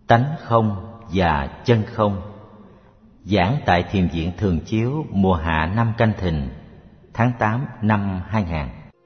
Tánh không và chân không. Giảng tại Thiền viện Thường Chiếu mùa hạ năm Canh Thìn, tháng 8 năm 2000.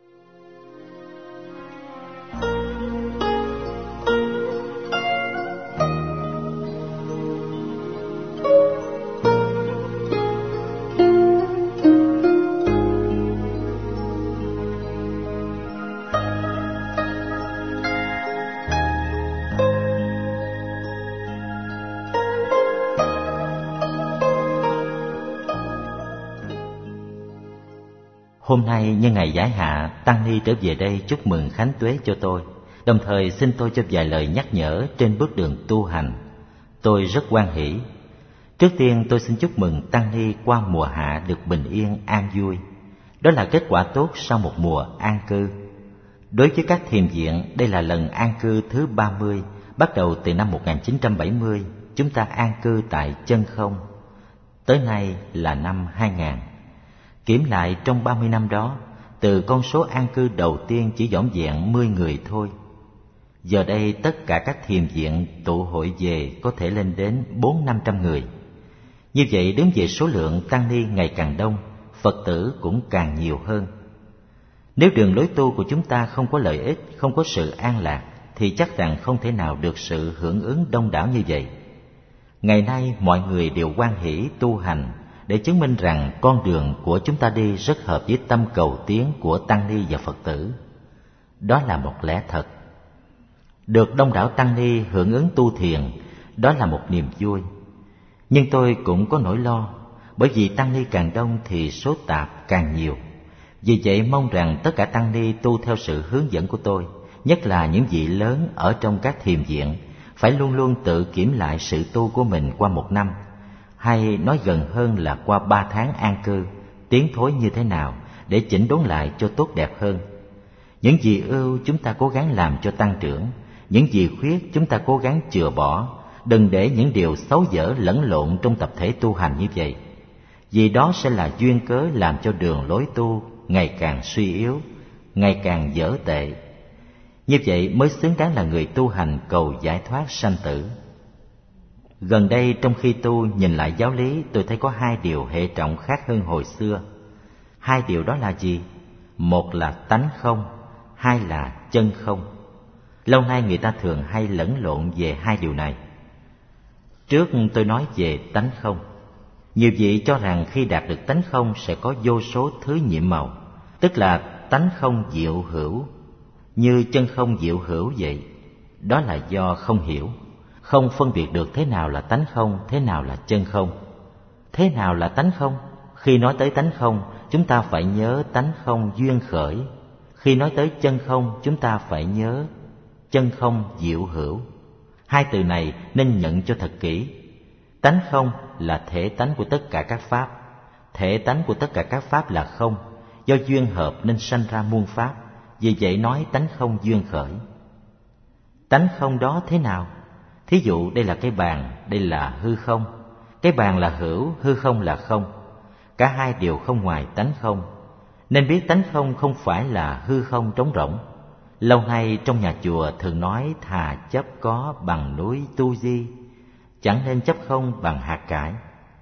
Hôm nay nhân ngày giải hạ, Tăng Ni trở về đây chúc mừng Khánh Tuế cho tôi, đồng thời xin tôi cho vài lời nhắc nhở trên bước đường tu hành. Tôi rất hoan hỷ. Trước tiên tôi xin chúc mừng Tăng Ni qua mùa hạ được bình yên, an vui. Đó là kết quả tốt sau một mùa an cư. Đối với các thiền viện, đây là lần an cư thứ 30, bắt đầu từ năm 1970, chúng ta an cư tại chân không. Tới nay là năm 2000. Kiểm lại trong 30 năm đó, từ con số an cư đầu tiên chỉ vỏn vẹn 10 người thôi. Giờ đây tất cả các thiền viện tụ hội về có thể lên đến 400-500 người. Như vậy đứng về số lượng tăng ni ngày càng đông, Phật tử cũng càng nhiều hơn. Nếu đường lối tu của chúng ta không có lợi ích, không có sự an lạc, thì chắc rằng không thể nào được sự hưởng ứng đông đảo như vậy. Ngày nay mọi người đều hoan hỷ tu hành để chứng minh rằng con đường của chúng ta đi rất hợp với tâm cầu tiến của tăng ni và Phật tử. Đó là một lẽ thật. Được đông đảo tăng ni hưởng ứng tu thiền, đó là một niềm vui. Nhưng tôi cũng có nỗi lo, bởi vì tăng ni càng đông thì số tạp càng nhiều. Vì vậy mong rằng tất cả tăng ni tu theo sự hướng dẫn của tôi, nhất là những vị lớn ở trong các thiền viện, phải luôn luôn tự kiểm lại sự tu của mình qua một năm, hay nói gần hơn là qua 3 tháng an cư, tiến thối như thế nào để chỉnh đốn lại cho tốt đẹp hơn. Những gì ưu chúng ta cố gắng làm cho tăng trưởng, những gì khuyết chúng ta cố gắng chừa bỏ, đừng để những điều xấu dở lẫn lộn trong tập thể tu hành như vậy. Vì đó sẽ là duyên cớ làm cho đường lối tu ngày càng suy yếu, ngày càng dở tệ. Như vậy mới xứng đáng là người tu hành cầu giải thoát sanh tử. Gần đây trong khi tu nhìn lại giáo lý, tôi thấy có 2 điều hệ trọng khác hơn hồi xưa. 2 điều đó là gì? Một là tánh không, 2 là chân không. Lâu nay người ta thường hay lẫn lộn về 2 điều này. Trước tôi nói về tánh không. Nhiều vị cho rằng khi đạt được tánh không sẽ có vô số thứ nhiệm màu, tức là tánh không diệu hữu, như chân không diệu hữu vậy. Đó là do không hiểu, không phân biệt được thế nào là tánh không, thế nào là chân không. Thế nào là tánh không? Khi nói tới tánh không, chúng ta phải nhớ tánh không duyên khởi. Khi nói tới chân không, chúng ta phải nhớ chân không diệu hữu. 2 từ này nên nhận cho thật kỹ. Tánh không là thể tánh của tất cả các pháp. Thể tánh của tất cả các pháp là không, do duyên hợp nên sanh ra muôn pháp. Vì vậy nói tánh không duyên khởi. Tánh không đó thế nào? Thí dụ đây là cái bàn, đây là hư không. Cái bàn là hữu, hư không là không. Cả 2 đều không ngoài tánh không. Nên biết tánh không không phải là hư không trống rỗng. Lâu nay trong nhà chùa thường nói thà chấp có bằng núi Tu Di, chẳng nên chấp không bằng hạt cải.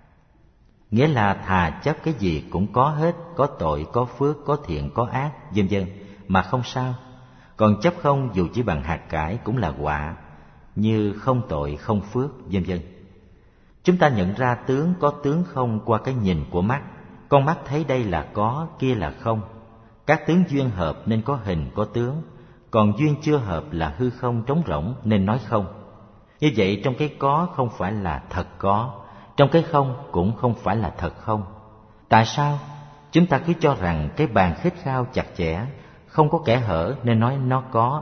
Nghĩa là thà chấp cái gì cũng có hết, có tội, có phước, có thiện, có ác, vân vân, mà không sao. Còn chấp không dù chỉ bằng hạt cải cũng là họa, như không tội, không phước, vân vân. Chúng ta nhận ra tướng có tướng không qua cái nhìn của mắt. Con mắt thấy đây là có, kia là không. Các tướng duyên hợp nên có hình, có tướng. Còn duyên chưa hợp là hư không trống rỗng nên nói không. Như vậy trong cái có không phải là thật có, trong cái không cũng không phải là thật không. Tại sao? Chúng ta cứ cho rằng cái bàn khít khao chặt chẽ, không có kẽ hở nên nói nó có.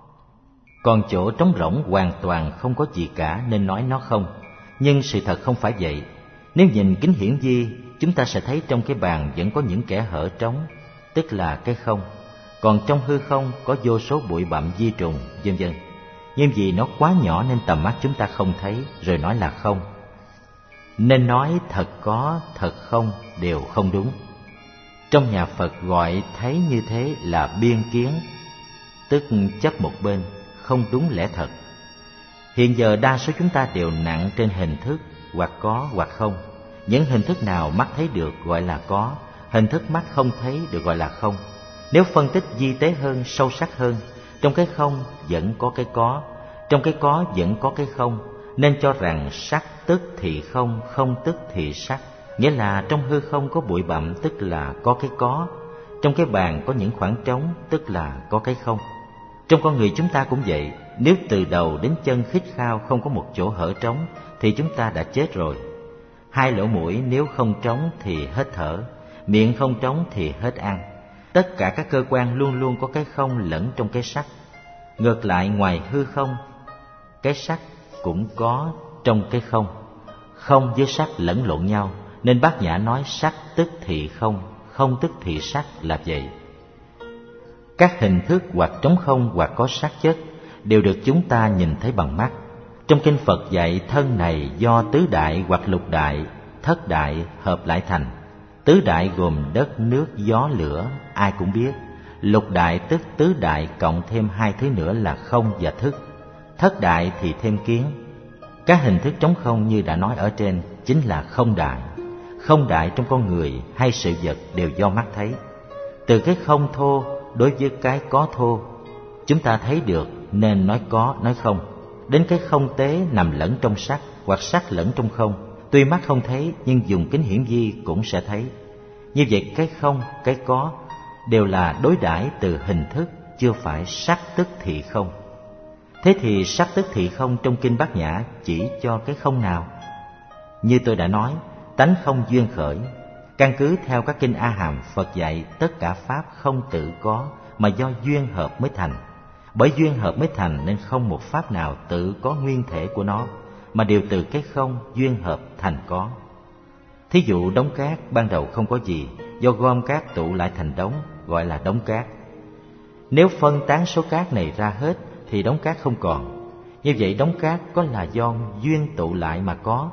Còn chỗ trống rỗng hoàn toàn không có gì cả nên nói nó không. Nhưng sự thật không phải vậy. Nếu nhìn kính hiển vi, chúng ta sẽ thấy trong cái bàn vẫn có những kẽ hở trống, tức là cái không. Còn trong hư không có vô số bụi bặm vi trùng, vân vân. Nhưng vì nó quá nhỏ nên tầm mắt chúng ta không thấy, rồi nói là không. Nên nói thật có, thật không đều không đúng. Trong nhà Phật gọi thấy như thế là biên kiến, tức chấp một bên, không đúng lẽ thật. Hiện giờ đa số chúng ta đều nặng trên hình thức, hoặc có hoặc không. Những hình thức nào mắt thấy được gọi là có, hình thức mắt không thấy được gọi là không. Nếu phân tích vi tế hơn, sâu sắc hơn, trong cái không vẫn có cái có, trong cái có vẫn có cái không, nên cho rằng sắc tức thì không, không tức thì sắc. Nghĩa là trong hư không có bụi bặm, tức là có cái có. Trong cái bàn có những khoảng trống, tức là có cái không. Trong con người chúng ta cũng vậy. Nếu từ đầu đến chân khít khao không có một chỗ hở trống thì chúng ta đã chết rồi. Hai lỗ mũi nếu không trống thì hết thở, miệng không trống thì hết ăn. Tất cả các cơ quan luôn luôn có cái không lẫn trong cái sắc. Ngược lại, ngoài hư không, cái sắc cũng có trong cái không. Không với sắc lẫn lộn nhau, nên Bát Nhã nói sắc tức thì không, không tức thì sắc là vậy. Các hình thức hoặc trống không hoặc có sắc chất đều được chúng ta nhìn thấy bằng mắt. Trong kinh Phật dạy thân này do tứ đại hoặc lục đại, thất đại hợp lại thành. Tứ đại gồm đất, nước, gió, lửa, ai cũng biết. Lục đại tức tứ đại cộng thêm hai thứ nữa là không và thức. Thất đại thì thêm kiến. Các hình thức trống không như đã nói ở trên chính là không đại. Không đại trong con người hay sự vật đều do mắt thấy. Từ cái không thô đối với cái có thô, chúng ta thấy được nên nói có, nói không. Đến cái không tế nằm lẫn trong sắc hoặc sắc lẫn trong không, tuy mắt không thấy nhưng dùng kính hiển vi cũng sẽ thấy. Như vậy cái không, cái có đều là đối đãi từ hình thức, chưa phải sắc tức thị không. Thế thì sắc tức thị không trong kinh Bát Nhã chỉ cho cái không nào? Như tôi đã nói, tánh không duyên khởi. Căn cứ theo các kinh A Hàm, Phật dạy tất cả pháp không tự có mà do duyên hợp mới thành. Bởi duyên hợp mới thành nên không một pháp nào tự có nguyên thể của nó, mà đều từ cái không duyên hợp thành có. Thí dụ đống cát ban đầu không có gì, do gom cát tụ lại thành đống, gọi là đống cát. Nếu phân tán số cát này ra hết thì đống cát không còn. Như vậy đống cát có là do duyên tụ lại mà có.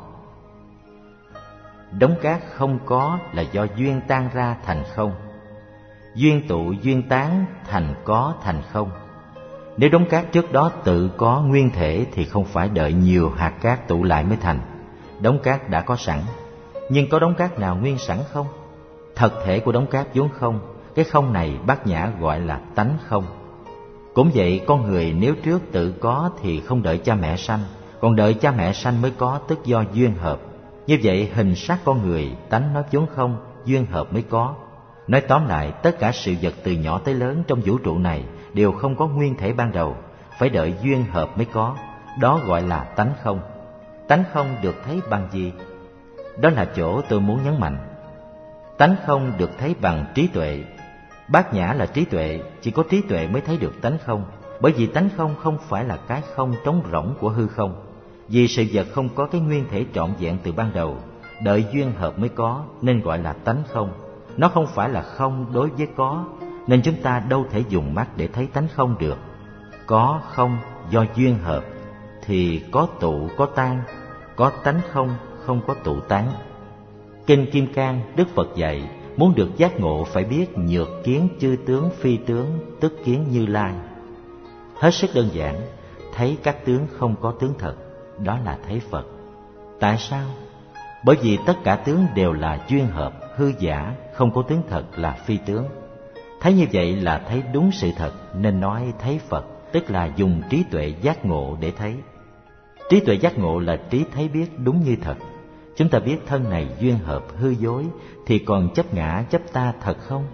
Đống cát không có là do duyên tan ra thành không. Duyên tụ duyên tán thành có thành không. Nếu đống cát trước đó tự có nguyên thể thì không phải đợi nhiều hạt cát tụ lại mới thành. Đống cát đã có sẵn. Nhưng có đống cát nào nguyên sẵn không? Thật thể của đống cát vốn không. Cái không này Bát Nhã gọi là tánh không. Cũng vậy, con người nếu trước tự có thì không đợi cha mẹ sanh, còn đợi cha mẹ sanh mới có, tức do duyên hợp. Như vậy hình sắc con người, tánh nó vốn không, duyên hợp mới có. Nói tóm lại, tất cả sự vật từ nhỏ tới lớn trong vũ trụ này đều không có nguyên thể ban đầu, phải đợi duyên hợp mới có. Đó gọi là tánh không. Tánh không được thấy bằng gì? Đó là chỗ tôi muốn nhấn mạnh. Tánh không được thấy bằng trí tuệ. Bát Nhã là trí tuệ, chỉ có trí tuệ mới thấy được tánh không. Bởi vì tánh không không phải là cái không trống rỗng của hư không. Vì sự vật không có cái nguyên thể trọn vẹn từ ban đầu, đợi duyên hợp mới có, nên gọi là tánh không. Nó không phải là không đối với có, nên chúng ta đâu thể dùng mắt để thấy tánh không được. Có không do duyên hợp, thì có tụ có tan, có tánh không, không có tụ tán. Kinh Kim Cang, Đức Phật dạy, muốn được giác ngộ phải biết nhược kiến chư tướng phi tướng, tức kiến Như Lai. Hết sức đơn giản, thấy các tướng không có tướng thật, đó là thấy Phật. Tại sao? Bởi vì tất cả tướng đều là duyên hợp, hư giả, không có tướng thật là phi tướng. Thấy như vậy là thấy đúng sự thật, nên nói thấy Phật, tức là dùng trí tuệ giác ngộ để thấy. Trí tuệ giác ngộ là trí thấy biết đúng như thật. Chúng ta biết thân này duyên hợp hư dối, thì còn chấp ngã chấp ta thật không?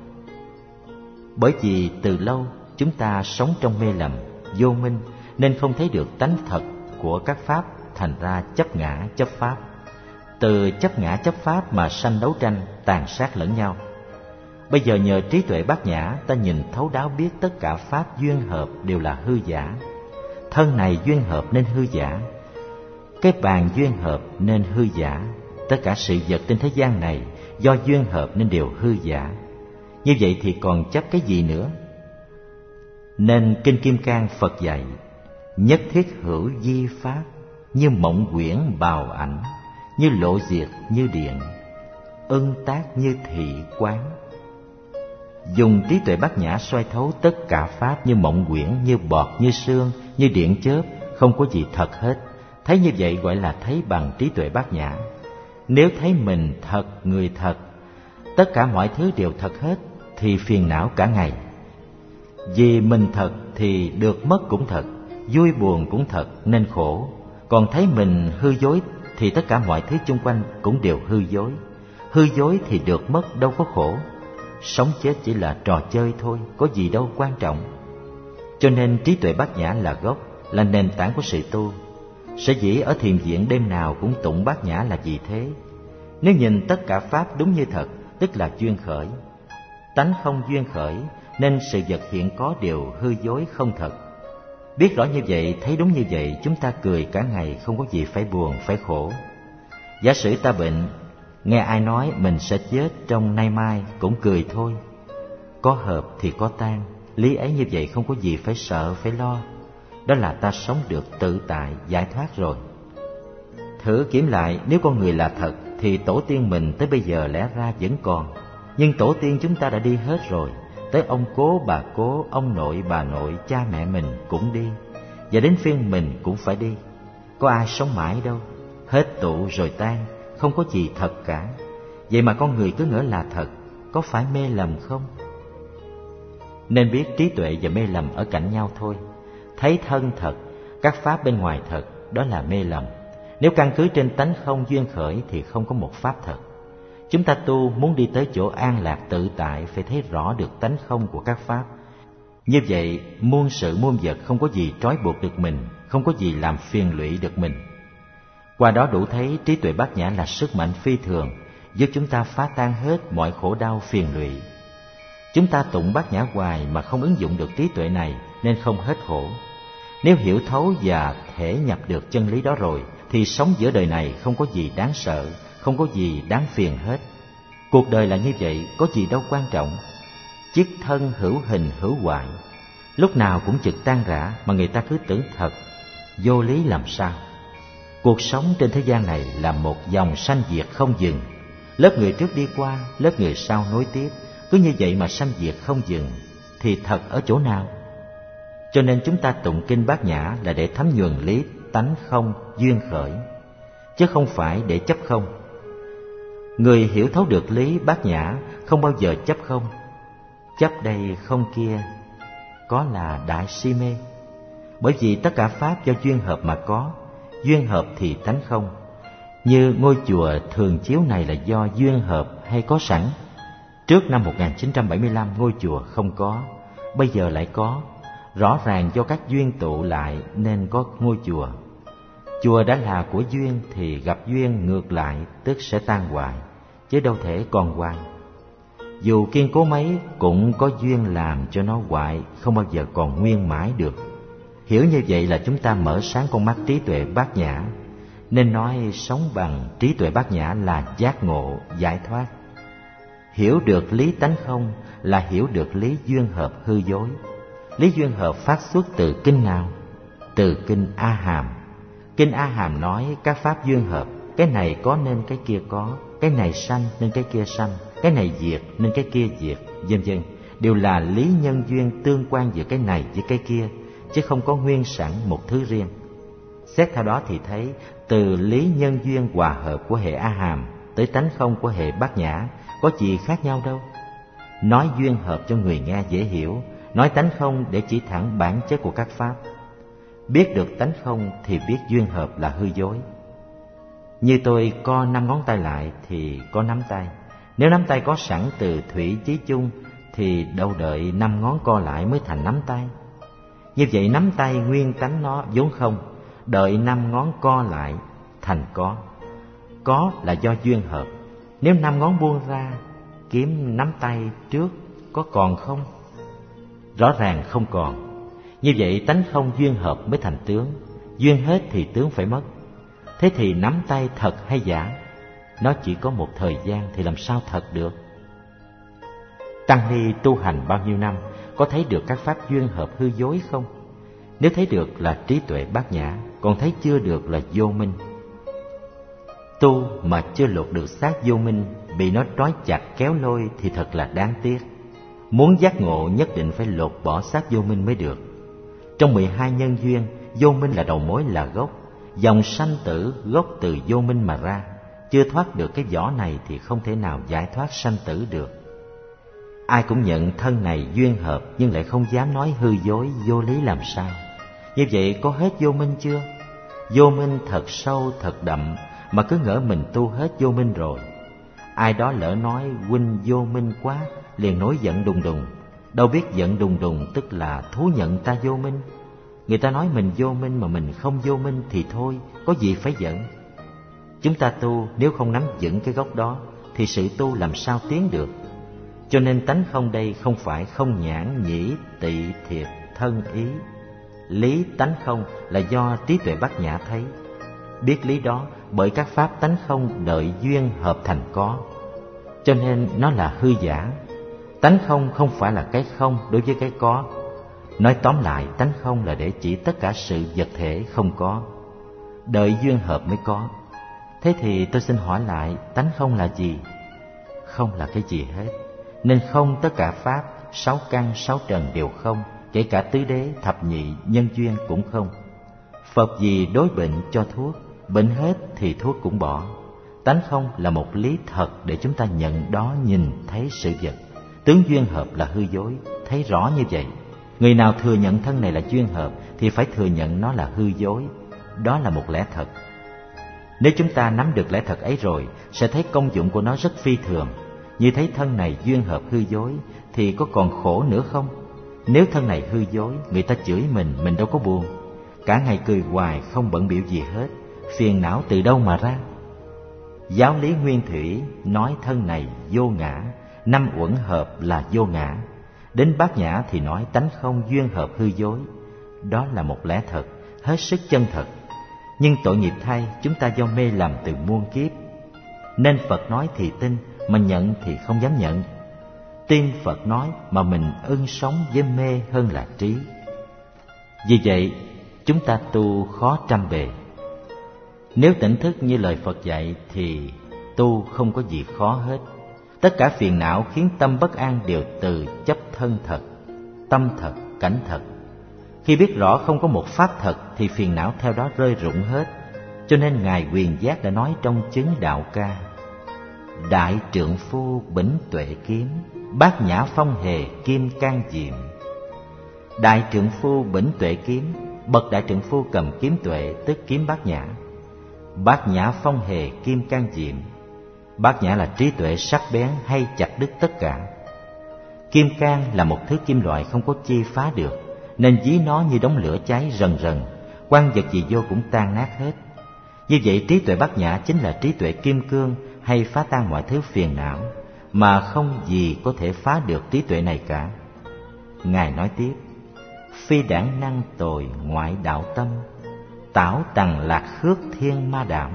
Bởi vì từ lâu chúng ta sống trong mê lầm, vô minh, nên không thấy được tánh thật của các pháp, thành ra chấp ngã chấp pháp. Từ chấp ngã chấp pháp mà sanh đấu tranh, tàn sát lẫn nhau. Bây giờ nhờ trí tuệ Bát Nhã, ta nhìn thấu đáo biết tất cả pháp duyên hợp đều là hư giả. Thân này duyên hợp nên hư giả, cái bàn duyên hợp nên hư giả. Tất cả sự vật trên thế gian này do duyên hợp nên đều hư giả. Như vậy thì còn chấp cái gì nữa? Nên Kinh Kim Cang Phật dạy, nhất thiết hữu di pháp, như mộng quyển bào ảnh, như lộ diệt như điện, ưng tác như thị quán. Dùng trí tuệ Bát Nhã soi thấu tất cả pháp như mộng quyển, như bọt, như sương, như điện chớp, không có gì thật hết. Thấy như vậy gọi là thấy bằng trí tuệ bát nhã. Nếu thấy mình thật, người thật, tất cả mọi thứ đều thật hết, thì phiền não cả ngày. Vì mình thật thì được mất cũng thật, vui buồn cũng thật nên khổ. Còn thấy mình hư dối thì tất cả mọi thứ chung quanh cũng đều hư dối. Hư dối thì được mất đâu có khổ. Sống chết chỉ là trò chơi thôi, có gì đâu quan trọng. Cho nên trí tuệ bát nhã là gốc, là nền tảng của sự tu. Sở dĩ ở thiền viện đêm nào cũng tụng bát nhã là vì thế. Nếu nhìn tất cả pháp đúng như thật, tức là duyên khởi. Tánh không duyên khởi, nên sự vật hiện có đều hư dối không thật. Biết rõ như vậy, thấy đúng như vậy, chúng ta cười cả ngày, không có gì phải buồn, phải khổ. Giả sử ta bệnh, nghe ai nói mình sẽ chết trong nay mai, cũng cười thôi. Có hợp thì có tan, lý ấy như vậy không có gì phải sợ, phải lo. Đó là ta sống được tự tại, giải thoát rồi. Thử kiểm lại, nếu con người là thật, thì tổ tiên mình tới bây giờ lẽ ra vẫn còn. Nhưng tổ tiên chúng ta đã đi hết rồi. Tới ông cố, bà cố, ông nội, bà nội, cha mẹ mình cũng đi. Và đến phiên mình cũng phải đi. Có ai sống mãi đâu. Hết tụ rồi tan, không có gì thật cả. Vậy mà con người cứ ngỡ là thật, có phải mê lầm không? Nên biết trí tuệ và mê lầm ở cạnh nhau thôi. Thấy thân thật, các pháp bên ngoài thật, đó là mê lầm. Nếu căn cứ trên tánh không duyên khởi thì không có một pháp thật. Chúng ta tu muốn đi tới chỗ an lạc tự tại, phải thấy rõ được tánh không của các pháp. Như vậy muôn sự muôn vật không có gì trói buộc được mình, không có gì làm phiền lụy được mình. Qua đó đủ thấy trí tuệ bát nhã là sức mạnh phi thường, giúp chúng ta phá tan hết mọi khổ đau phiền lụy. Chúng ta tụng bát nhã hoài mà không ứng dụng được trí tuệ này nên không hết khổ. Nếu hiểu thấu và thể nhập được chân lý đó rồi thì sống giữa đời này không có gì đáng sợ, không có gì đáng phiền hết. Cuộc đời là như vậy, có gì đâu quan trọng. Chiếc thân hữu hình hữu hoại, lúc nào cũng chực tan rã mà người ta cứ tưởng thật, vô lý làm sao. Cuộc sống trên thế gian này là một dòng sanh diệt không dừng. Lớp người trước đi qua, lớp người sau nối tiếp, cứ như vậy mà sanh diệt không dừng, thì thật ở chỗ nào? Cho nên chúng ta tụng kinh bát nhã là để thấm nhuần lý tánh không duyên khởi, chứ không phải để chấp không. Người hiểu thấu được lý bát nhã không bao giờ chấp không. Chấp đây không kia, có là đại si mê. Bởi vì tất cả pháp do duyên hợp mà có, duyên hợp thì tánh không. Như ngôi chùa Thường Chiếu này là do duyên hợp hay có sẵn. Trước năm 1975 ngôi chùa không có, bây giờ lại có. Rõ ràng do các duyên tụ lại nên có ngôi chùa. Chùa đã là của duyên thì gặp duyên ngược lại tức sẽ tan hoại, chứ đâu thể còn hoài. Dù kiên cố mấy cũng có duyên làm cho nó hoại, không bao giờ còn nguyên mãi được. Hiểu như vậy là chúng ta mở sáng con mắt trí tuệ bát nhã. Nên nói sống bằng trí tuệ bát nhã là giác ngộ, giải thoát. Hiểu được lý tánh không là hiểu được lý duyên hợp hư dối. Lý duyên hợp phát xuất từ kinh nào? Từ kinh A Hàm. Kinh A Hàm nói các pháp duyên hợp, cái này có nên cái kia có, cái này sanh nên cái kia sanh, cái này diệt nên cái kia diệt, vân vân, đều là lý nhân duyên tương quan giữa cái này với cái kia, chứ không có nguyên sẵn một thứ riêng. Xét theo đó thì thấy từ lý nhân duyên hòa hợp của hệ A Hàm tới tánh không của hệ bát nhã có gì khác nhau đâu. Nói duyên hợp cho người nghe dễ hiểu, nói tánh không để chỉ thẳng bản chất của các pháp. Biết được tánh không thì biết duyên hợp là hư dối. Như tôi co 5 ngón tay lại thì có nắm tay. Nếu nắm tay có sẵn từ thủy chí chung thì đâu đợi 5 ngón co lại mới thành nắm tay. Như vậy nắm tay nguyên tánh nó vốn không, đợi 5 ngón co lại thành có. Có là do duyên hợp. Nếu 5 ngón buông ra kiếm nắm tay trước có còn không? Rõ ràng không còn. Như vậy tánh không duyên hợp mới thành tướng. Duyên hết thì tướng phải mất. Thế thì nắm tay thật hay giả? Nó chỉ có một thời gian thì làm sao thật được? Tăng ni tu hành bao nhiêu năm có thấy được các pháp duyên hợp hư dối không? Nếu thấy được là trí tuệ bát nhã, còn thấy chưa được là vô minh. Tu mà chưa lột được xác vô minh, bị nó trói chặt kéo lôi thì thật là đáng tiếc. Muốn giác ngộ nhất định phải lột bỏ xác vô minh mới được. Trong 12 nhân duyên, vô minh là đầu mối, là gốc. Dòng sanh tử gốc từ vô minh mà ra. Chưa thoát được cái vỏ này thì không thể nào giải thoát sanh tử được. Ai cũng nhận thân này duyên hợp, nhưng lại không dám nói hư dối, vô lý làm sao? Như vậy có hết vô minh chưa? Vô minh thật sâu, thật đậm, mà cứ ngỡ mình tu hết vô minh rồi. Ai đó lỡ nói huynh vô minh quá, liền nổi giận đùng đùng. Đâu biết giận đùng đùng tức là thú nhận ta vô minh. Người ta nói mình vô minh mà mình không vô minh thì thôi, có gì phải giận. Chúng ta tu nếu không nắm vững cái gốc đó thì sự tu làm sao tiến được. Cho nên tánh không đây không phải không nhãn, nhĩ, tị, thiệt, thân, ý. Lý tánh không là do trí tuệ bát nhã thấy. Biết lý đó bởi các pháp tánh không đợi duyên hợp thành có. Cho nên nó là hư giả. Tánh không không phải là cái không đối với cái có. Nói tóm lại, tánh không là để chỉ tất cả sự vật thể không có, đợi duyên hợp mới có. Thế thì tôi xin hỏi lại, tánh không là gì? Không là cái gì hết. Nên không tất cả pháp, sáu căn, sáu trần đều không, kể cả tứ đế, thập nhị, nhân duyên cũng không. Phật gì đối bệnh cho thuốc, bệnh hết thì thuốc cũng bỏ. Tánh không là một lý thật để chúng ta nhận đó, nhìn thấy sự vật. Tướng duyên hợp là hư dối, thấy rõ như vậy. Người nào thừa nhận thân này là duyên hợp thì phải thừa nhận nó là hư dối. Đó là một lẽ thật. Nếu chúng ta nắm được lẽ thật ấy rồi, sẽ thấy công dụng của nó rất phi thường. Như thấy thân này duyên hợp hư dối thì có còn khổ nữa không? Nếu thân này hư dối, người ta chửi mình đâu có buồn. Cả ngày cười hoài không bận bịu gì hết, phiền não từ đâu mà ra? Giáo lý nguyên thủy nói thân này vô ngã, năm uẩn hợp là vô ngã. Đến bát nhã thì nói tánh không duyên hợp hư dối. Đó là một lẽ thật, hết sức chân thật. Nhưng tội nghiệp thay, chúng ta do mê lầm từ muôn kiếp. Nên Phật nói thì tin, mà nhận thì không dám nhận. Tin Phật nói mà mình ưng sống với mê hơn là trí. Vì vậy, chúng ta tu khó trăm bề. Nếu tỉnh thức như lời Phật dạy thì tu không có gì khó hết. Tất cả phiền não khiến tâm bất an đều từ chấp thân thật, tâm thật, cảnh thật. Khi biết rõ không có một pháp thật thì phiền não theo đó rơi rụng hết. Cho nên Ngài Quyền Giác đã nói trong chứng đạo ca: đại trượng phu bỉnh tuệ kiếm, bát nhã phong hề kim can diệm. Đại trượng phu bỉnh tuệ kiếm, bậc đại trượng phu cầm kiếm tuệ tức kiếm bát nhã. Bát nhã phong hề kim can diệm. Bát nhã là trí tuệ sắc bén hay chặt đứt tất cả. Kim cang là một thứ kim loại không có chi phá được, nên dí nó như đống lửa cháy rần rần, quan vật gì vô cũng tan nát hết. Như vậy trí tuệ bát nhã chính là trí tuệ kim cương hay phá tan mọi thứ phiền não, mà không gì có thể phá được trí tuệ này cả. Ngài nói tiếp: phi đản năng tồi ngoại đạo tâm, tảo tằng lạc khước thiên ma đảm.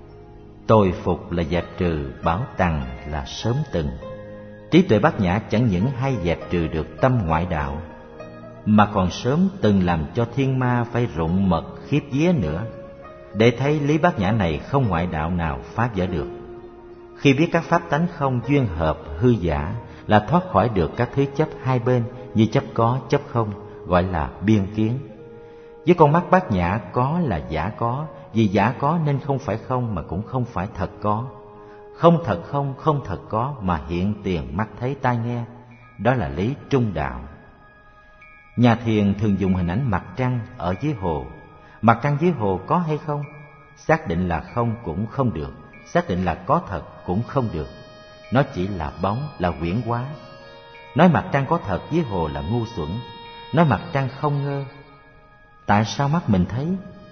Tồi phục là dẹp trừ, bảo tằng là sớm từng. Trí tuệ bát nhã chẳng những hay dẹp trừ được tâm ngoại đạo, mà còn sớm từng làm cho thiên ma phải rụng mật khiếp vía nữa. Để thấy lý bát nhã này không ngoại đạo nào phá vỡ được. Khi biết các pháp tánh không duyên hợp hư giả là thoát khỏi được các thứ chấp hai bên như chấp có, chấp không, gọi là biên kiến. Với con mắt bát nhã, có là giả có, vì giả có nên không phải không mà cũng không phải thật có. Không thật không, không thật có mà hiện tiền mắt thấy tai nghe. Đó là lý trung đạo. Nhà thiền thường dùng hình ảnh mặt trăng ở dưới hồ. Mặt trăng dưới hồ có hay không? Xác định là không cũng không được, xác định là có thật cũng không được. Nó chỉ là bóng, là huyễn hóa. Nói mặt trăng có thật dưới hồ là ngu xuẩn, nói mặt trăng không ngơ. Tại sao mắt mình thấy?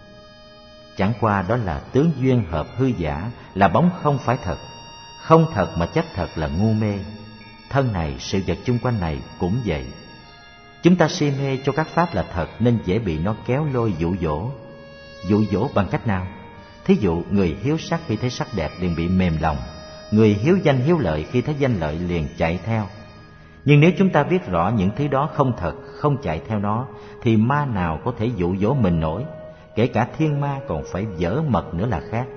Chẳng qua đó là tướng duyên hợp hư giả, là bóng không phải thật. Không thật mà chấp thật là ngu mê. Thân này, sự vật chung quanh này cũng vậy. Chúng ta si mê cho các pháp là thật nên dễ bị nó kéo lôi dụ dỗ. Dụ dỗ bằng cách nào? Thí dụ người hiếu sắc khi thấy sắc đẹp liền bị mềm lòng, người hiếu danh hiếu lợi khi thấy danh lợi liền chạy theo. Nhưng nếu chúng ta biết rõ những thứ đó không thật, không chạy theo nó, thì ma nào có thể dụ dỗ mình nổi. Kể cả thiên ma còn phải dở mật nữa là khác.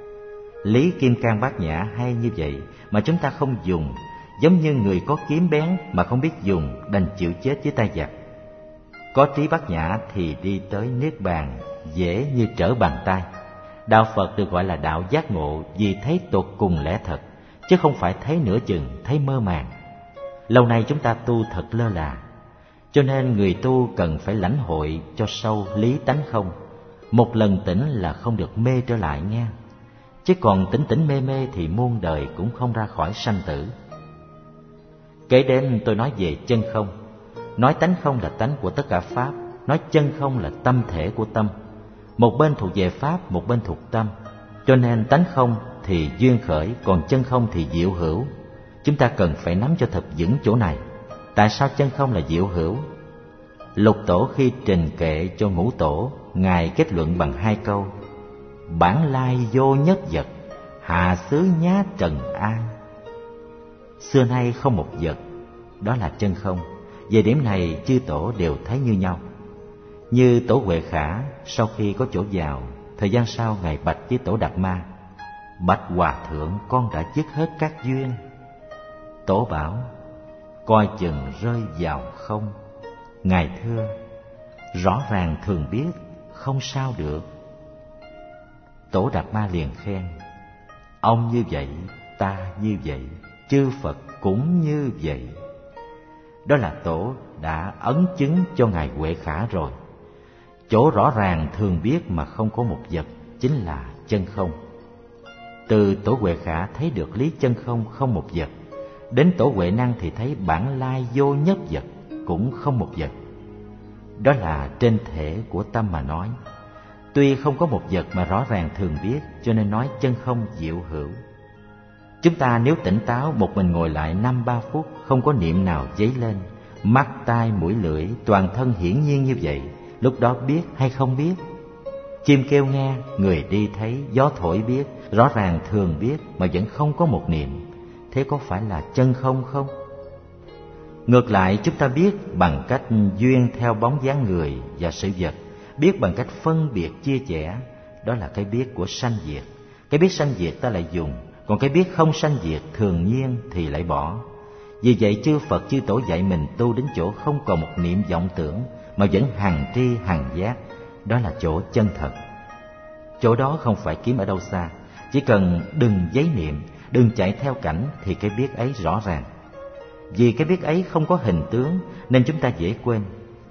Lý kim cang bát nhã hay như vậy mà chúng ta không dùng, giống như người có kiếm bén mà không biết dùng, đành chịu chết với tay giặc. Có trí bát nhã thì đi tới niết bàn dễ như trở bàn tay. Đạo Phật được gọi là đạo giác ngộ vì thấy tột cùng lẽ thật, chứ không phải thấy nửa chừng, thấy mơ màng. Lâu nay chúng ta tu thật lơ là, cho nên người tu cần phải lãnh hội cho sâu lý tánh không. Một lần tỉnh là không được mê trở lại nghe, chứ còn tỉnh tỉnh mê mê thì muôn đời cũng không ra khỏi sanh tử. Kế đến tôi nói về chân không. Nói tánh không là tánh của tất cả pháp, nói chân không là tâm thể của tâm. Một bên thuộc về pháp, một bên thuộc tâm. Cho nên tánh không thì duyên khởi, còn chân không thì diệu hữu. Chúng ta cần phải nắm cho thật vững chỗ này. Tại sao chân không là diệu hữu? Lục Tổ khi trình kệ cho Ngũ Tổ, Ngài kết luận bằng 2 câu: bản lai vô nhất vật, hạ xứ nhá trần an. Xưa nay không một vật, đó là chân không. Về điểm này chư Tổ đều thấy như nhau. Như Tổ Huệ Khả sau khi có chỗ vào, thời gian sau Ngài bạch với Tổ Đạt Ma: bạch Hòa Thượng, con đã dứt hết các duyên. Tổ bảo: coi chừng rơi vào không. Ngài thưa: rõ ràng thường biết, không sao được. Tổ Đạt Ma liền khen: ông như vậy, ta như vậy, chư Phật cũng như vậy. Đó là Tổ đã ấn chứng cho Ngài Huệ Khả rồi. Chỗ rõ ràng thường biết mà không có một vật chính là chân không. Từ Tổ Huệ Khả thấy được lý chân không, không một vật, đến Tổ Huệ Năng thì thấy bản lai vô nhất vật, cũng không một vật. Đó là trên thể của tâm mà nói. Tuy không có một vật mà rõ ràng thường biết, cho nên nói chân không diệu hữu. Chúng ta nếu tỉnh táo một mình ngồi lại 5-3 phút, không có niệm nào dấy lên, mắt, tai, mũi, lưỡi, toàn thân hiển nhiên như vậy, lúc đó biết hay không biết? Chim kêu nghe, người đi thấy, gió thổi biết, rõ ràng thường biết mà vẫn không có một niệm. Thế có phải là chân không không? Ngược lại, chúng ta biết bằng cách duyên theo bóng dáng người và sự vật, biết bằng cách phân biệt chia sẻ, đó là cái biết của sanh diệt. Cái biết sanh diệt ta lại dùng, còn cái biết không sanh diệt thường nhiên thì lại bỏ. Vì vậy chư Phật chư Tổ dạy mình tu đến chỗ không còn một niệm vọng tưởng, mà vẫn hằng tri hằng giác, đó là chỗ chân thật. Chỗ đó không phải kiếm ở đâu xa, chỉ cần đừng giấy niệm, đừng chạy theo cảnh thì cái biết ấy rõ ràng. Vì cái biết ấy không có hình tướng nên chúng ta dễ quên.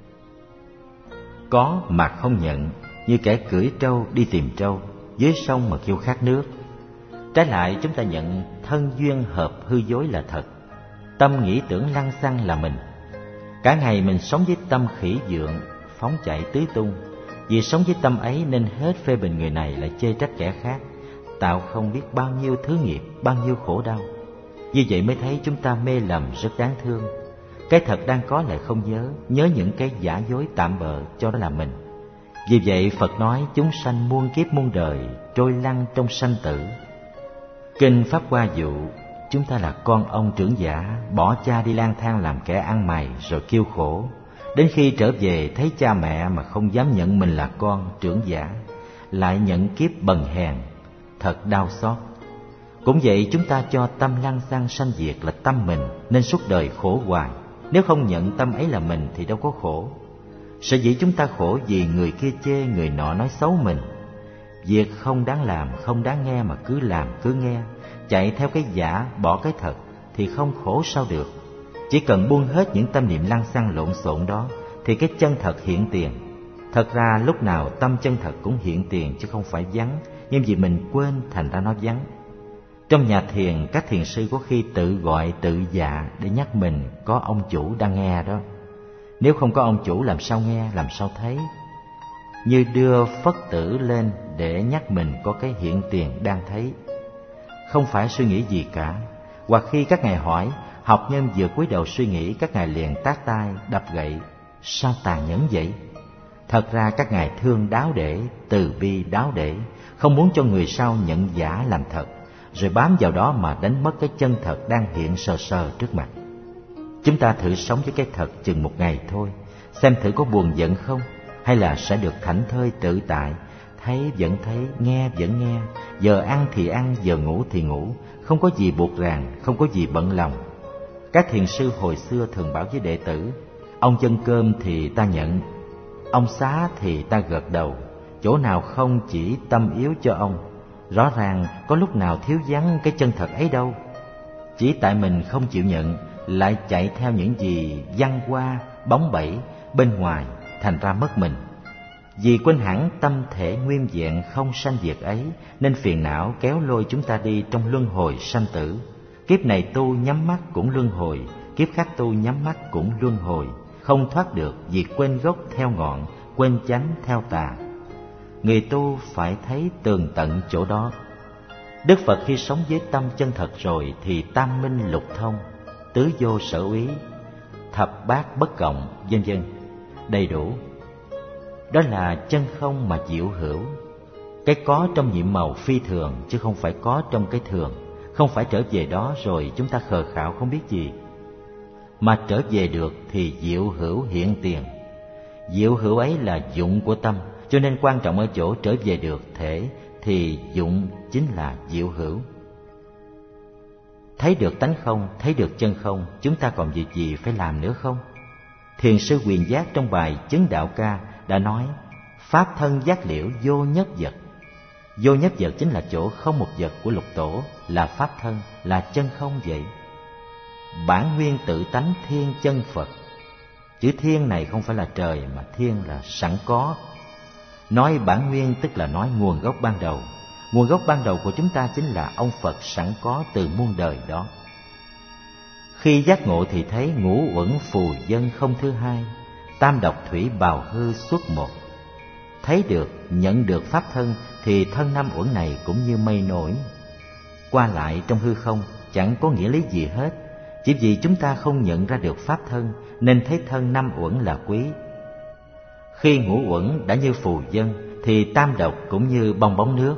Có mà không nhận, như kẻ cưỡi trâu đi tìm trâu, dưới sông mà kêu khát nước. Trái lại chúng ta nhận thân duyên hợp hư dối là thật, tâm nghĩ tưởng lăng xăng là mình. Cả ngày mình sống với tâm khỉ dượng, phóng chạy tứ tung. Vì sống với tâm ấy nên hết phê bình người này lại chê trách kẻ khác, tạo không biết bao nhiêu thứ nghiệp, bao nhiêu khổ đau. Như vậy mới thấy chúng ta mê lầm rất đáng thương. Cái thật đang có lại không nhớ, nhớ những cái giả dối tạm bợ cho đó là mình. Vì vậy Phật nói chúng sanh muôn kiếp muôn đời, trôi lăn trong sanh tử. Kinh Pháp Hoa dụ chúng ta là con ông trưởng giả, bỏ cha đi lang thang làm kẻ ăn mày rồi kêu khổ. Đến khi trở về thấy cha mẹ mà không dám nhận mình là con trưởng giả, lại nhận kiếp bần hèn, thật đau xót. Cũng vậy chúng ta cho tâm lăng xăng sanh diệt là tâm mình, nên suốt đời khổ hoài. Nếu không nhận tâm ấy là mình thì đâu có khổ. Sở dĩ chúng ta khổ vì người kia chê, người nọ nói xấu mình. Việc không đáng làm, không đáng nghe mà cứ làm cứ nghe, chạy theo cái giả, bỏ cái thật thì không khổ sao được. Chỉ cần buông hết những tâm niệm lăng xăng lộn xộn đó thì cái chân thật hiện tiền. Thật ra lúc nào tâm chân thật cũng hiện tiền chứ không phải vắng, nhưng vì mình quên thành ra nó vắng. Trong nhà thiền, các thiền sư có khi tự gọi tự dạ để nhắc mình có ông chủ đang nghe đó. Nếu không có ông chủ làm sao nghe, làm sao thấy? Như đưa Phất tử lên để nhắc mình có cái hiện tiền đang thấy. Không phải suy nghĩ gì cả. Hoặc khi các ngài hỏi, học nhân vừa cúi đầu suy nghĩ, các ngài liền tát tay, đập gậy. Sao tàn nhẫn vậy? Thật ra các ngài thương đáo để, từ bi đáo để, không muốn cho người sau nhận giả làm thật, rồi bám vào đó mà đánh mất cái chân thật đang hiện sờ sờ trước mặt. Chúng ta thử sống với cái thật chừng một ngày thôi, xem thử có buồn giận không, hay là sẽ được thảnh thơi tự tại, thấy vẫn thấy, nghe vẫn nghe, giờ ăn thì ăn, giờ ngủ thì ngủ, không có gì buộc ràng, không có gì bận lòng. Các thiền sư hồi xưa thường bảo với đệ tử, Ông dâng cơm thì ta nhận, ông xá thì ta gật đầu, chỗ nào không chỉ tâm yếu cho ông. Rõ ràng có lúc nào thiếu vắng cái chân thật ấy đâu. Chỉ tại mình không chịu nhận, lại chạy theo những gì văn hoa, bóng bẩy bên ngoài, thành ra mất mình. Vì quên hẳn tâm thể nguyên vẹn không sanh diệt ấy, nên phiền não kéo lôi chúng ta đi trong luân hồi sanh tử. Kiếp này tu nhắm mắt cũng luân hồi, kiếp khác tu nhắm mắt cũng luân hồi, không thoát được vì quên gốc theo ngọn, quên chánh theo tà. Người tu phải thấy tường tận chỗ đó. Đức Phật khi sống với tâm chân thật rồi thì tam minh lục thông, tứ vô sở úy, thập bát bất cộng, vân vân, đầy đủ. Đó là chân không mà diệu hữu. Cái có trong nhiệm màu phi thường, chứ không phải có trong cái thường. Không phải trở về đó rồi chúng ta khờ khạo không biết gì, mà trở về được thì diệu hữu hiện tiền. Diệu hữu ấy là dụng của tâm, cho nên quan trọng ở chỗ trở về được thể, thì dụng chính là diệu hữu. Thấy được tánh không, thấy được chân không, chúng ta còn việc gì phải làm nữa không? Thiền sư Quyền Giác trong bài Chứng Đạo Ca đã nói: pháp thân giác liễu vô nhất vật. Vô nhất vật chính là chỗ không một vật của lục tổ, là pháp thân, là chân không vậy. Bản nguyên tự tánh thiên chân Phật. Chữ thiên này không phải là trời, mà thiên là sẵn có. Nói bản nguyên tức là nói nguồn gốc ban đầu. Nguồn gốc ban đầu của chúng ta chính là ông Phật sẵn có từ muôn đời đó. Khi giác ngộ thì thấy ngũ uẩn phù dân không thứ hai, tam độc thủy bào hư xuất một. Thấy được, nhận được pháp thân thì thân năm uẩn này cũng như mây nổi, qua lại trong hư không, chẳng có nghĩa lý gì hết. Chỉ vì chúng ta không nhận ra được pháp thân nên thấy thân năm uẩn là quý. Khi ngũ uẩn đã như phù dân thì tam độc cũng như bong bóng nước.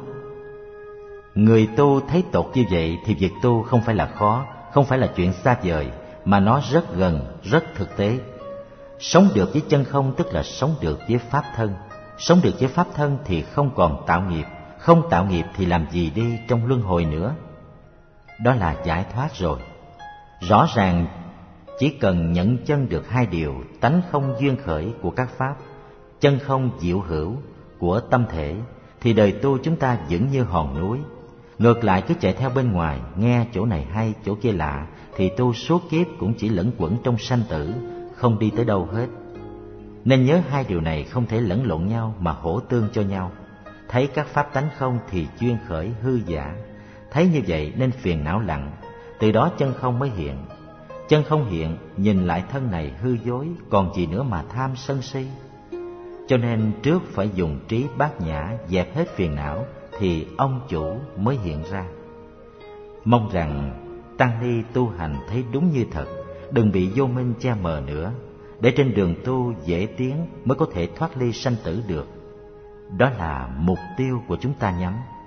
Người tu thấy tột như vậy thì việc tu không phải là khó, không phải là chuyện xa vời, mà nó rất gần, rất thực tế. Sống được với chân không tức là sống được với pháp thân. Sống được với pháp thân thì không còn tạo nghiệp, không tạo nghiệp thì làm gì đi trong luân hồi nữa. Đó là giải thoát rồi. Rõ ràng chỉ cần nhận chân được hai điều tánh không duyên khởi của các pháp, chân không diệu hữu của tâm thể, thì đời tu chúng ta vững như hòn núi. Ngược lại cứ chạy theo bên ngoài, nghe chỗ này hay chỗ kia lạ, thì tu suốt kiếp cũng chỉ lẫn quẩn trong sanh tử, không đi tới đâu hết. Nên nhớ hai điều này không thể lẫn lộn nhau mà hỗ tương cho nhau. Thấy các pháp tánh không thì duyên khởi hư giả. Thấy như vậy nên phiền não lặng, từ đó chân không mới hiện. Chân không hiện, nhìn lại thân này hư dối, còn gì nữa mà tham sân si. Cho nên trước phải dùng trí bát nhã dẹp hết phiền não, thì ông chủ mới hiện ra. Mong rằng tăng ni tu hành thấy đúng như thật, đừng bị vô minh che mờ nữa, để trên đường tu dễ tiến mới có thể thoát ly sanh tử được. Đó là mục tiêu của chúng ta nhắm.